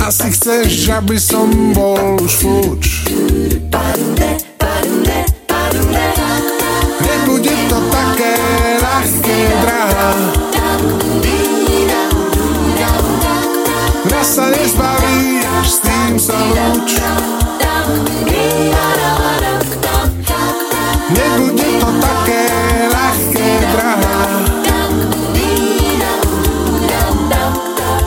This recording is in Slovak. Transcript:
Asi chceš, aby som bol už fuč. Nebude to také ľahké, drahá. Raz sa nezbavíš, s tým sa lúč. Nebude to